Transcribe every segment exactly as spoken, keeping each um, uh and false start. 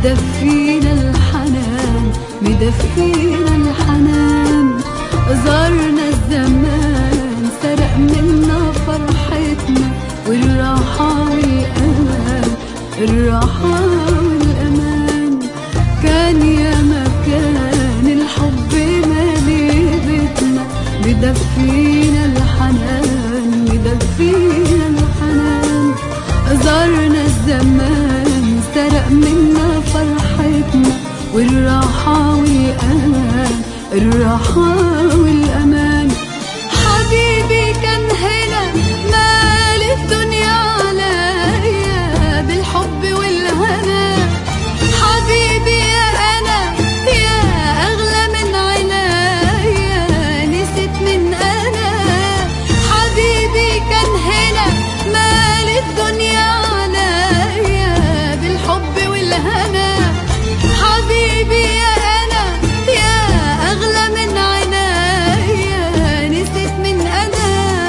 مدفينا الحنان مدفينا الحنان. زارنا الزمان سرق منا فرحتنا والراحة والأمان، الراحة والأمان. كان يا مكان الحب مالي بيتنا، مدفينا الحنان مدفينا الحنان. زارنا الزمان سرق منا فرحتنا والراحة والأمان، الراحة والأمان. حبيبي كان هنا مال الدنيا عليا بالحب والهنا. حبيبي يا أنا يا أغلى من عنايا، نسيت من أنا. حبيبي كان هنا مال الدنيا عليا بالحب والهنا. حبيبي يا أنا يا أغلى من عنايا، نسيت من أنا.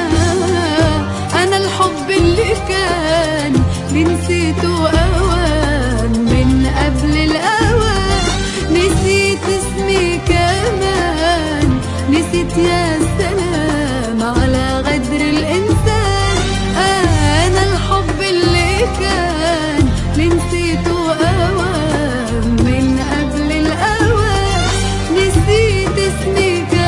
أنا الحب اللي كان نسيته أوان من قبل الأوان. نسيت اسمي كمان، نسيت يا سلام على غدر الإنسان. أنا الحب اللي كان نسيته أوان من قبل الأوان. نسيت اسمي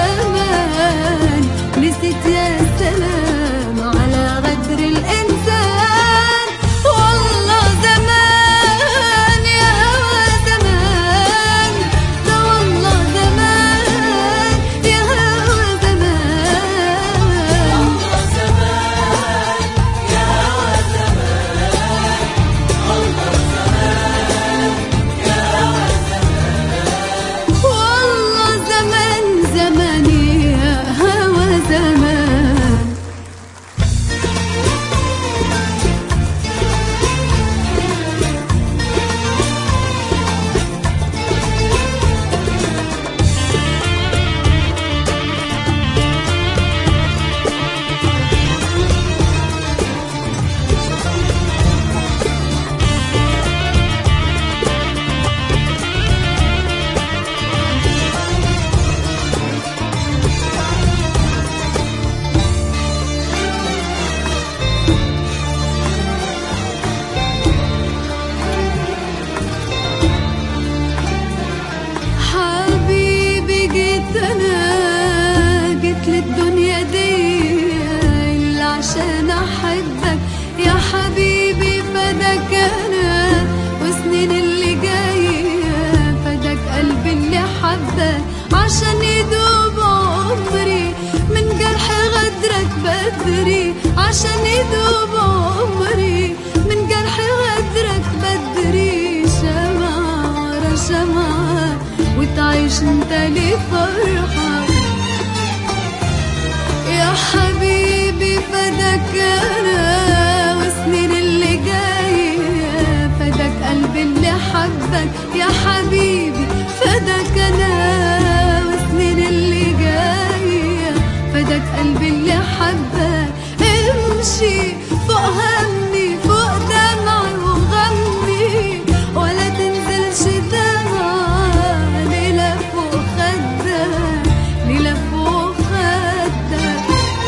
كمان، نسيت يا سلام على غدر الإنسان. والله زمان يا هوا زمان، ده والله زمان يا هوا زمان. والله زمان يا هوا زمان، والله زمان يا هوا زمان. والله زمان زمان يا هوا زمان. حبيبي جيت أنا جيت للدنيا دي إلا عشان أحبك يا حبيبي. فداك أنا وسنين اللي جاية، فداك قلبي اللي حبك عشان يدوب عمري من جرح غدرك بدري. عشان يدوب عمري من جرح غدرك بدري. شمعة ورا شمعة وتعيش انت لي فرحة يا حبيبي. فداك انا وسنين اللي جاية، فداك قلبي اللي حبك يا حبيبي. فداك انا وسنين اللي جاية، فداك قلبي اللي حبك. امشي فوق همي فوق دمعي وغمي، ولا تنزلش دمعة ليلة فوق خدك، ليلة فوق خدك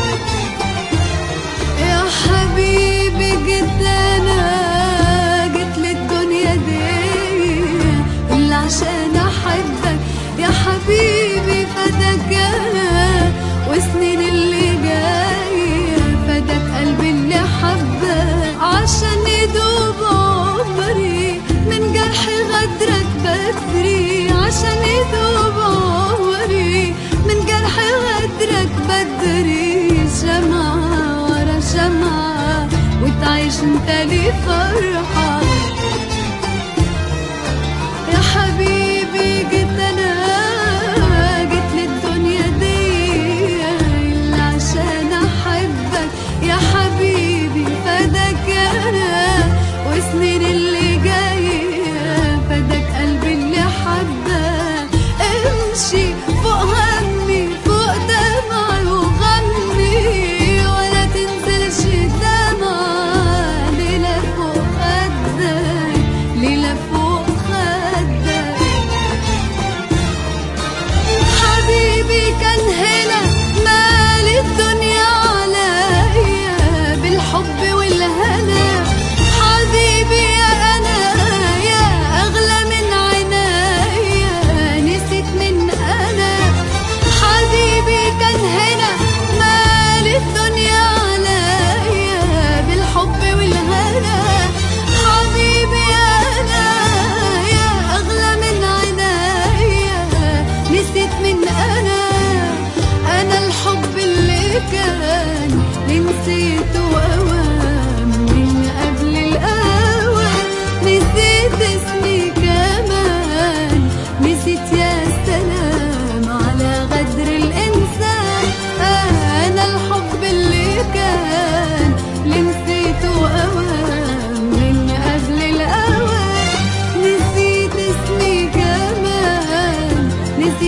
يا حبيبي. جيت أنا جيت للدنيا دي إلا عشان أحبك يا حبيبي. فداك أنا وسنين اللي جاية، فداك قلبي اللي حبك عشان يدوب عمري من جرح غدرك بدري. عشان يدوب عمري من جرح غدرك بدري. شمعة ورا شمعة وتعيش انت لي فرحة يا حبيبي. جيت أنا جيت للدنيا دي إلا عشان أحبك يا حبيبي. فداك أنا وسنين اللي جاية، فداك قلبي اللي حبك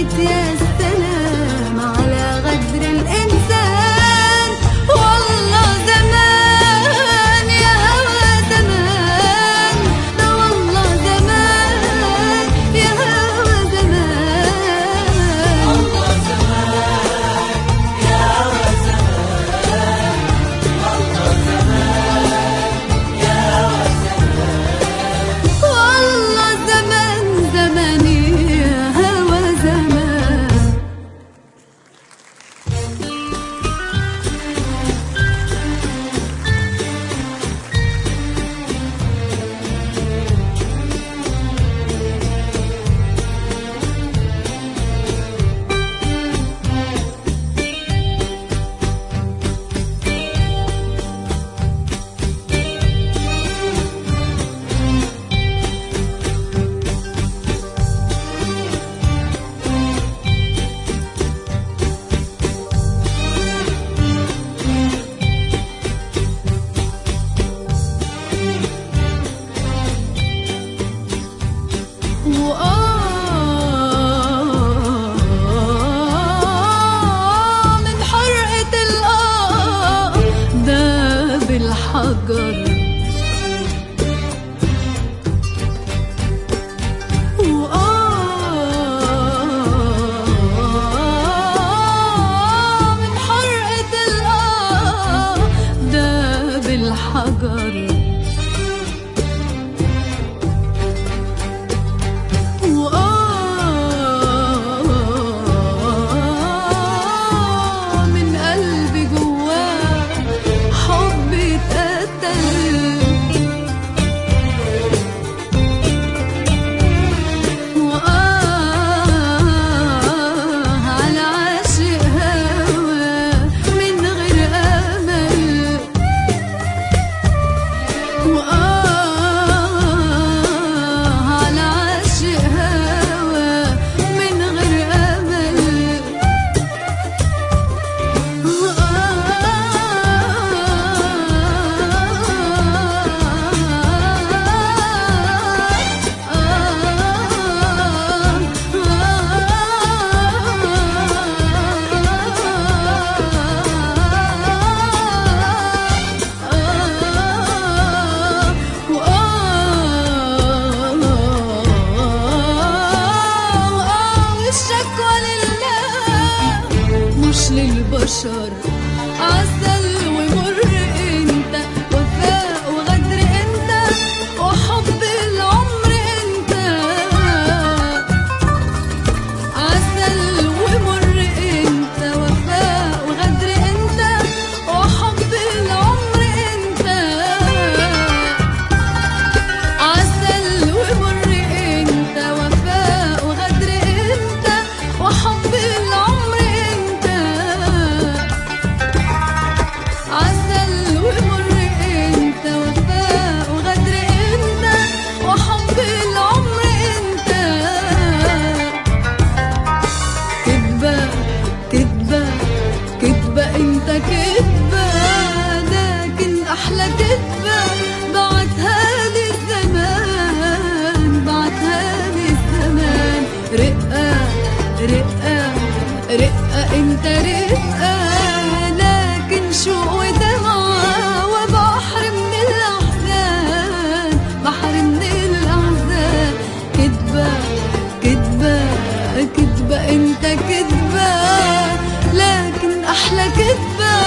قلت يا سلام على غدر الإنسان. والله زمان يا هوى زمان، ده والله زمان يا هوى زمان. والله زمان يا هوى زمان، والله زمان يا هوى زمان. والله زمان زمان يا هوى زمان. وآه من حرقة الآه داب الحجر. وآه من حرقة الآه داب الحجر. وآه من قلبي جواه حب اتقتل. وآه على عاشق هوا من غير أمل. وآه على عاشق هوا من غير أمل. والشكوى لله مش للبشر. عسل ومر انت، وفاء وغدر انت، وحب العمر انت. عسل ومر انت، وفاء وغدر انت، وحب العمر انت. عسل ومر انت، وفاء وغدر انت، وحب العمر انت. عسل ومر انت، وفاء وغدر انت، وحب العمر انت. كدبة كدبة كدبة انت كدبة، لكن احلى كدبة بعتها لي الزمان، بعتها لي الزمان. رقة رقة رقة انت رقة، لكن شوق ودمعة وبحر من الأحزان، بحر من الأحزان. كدبة كدبة كدبة انت كدبة، لكن أحلى كدبة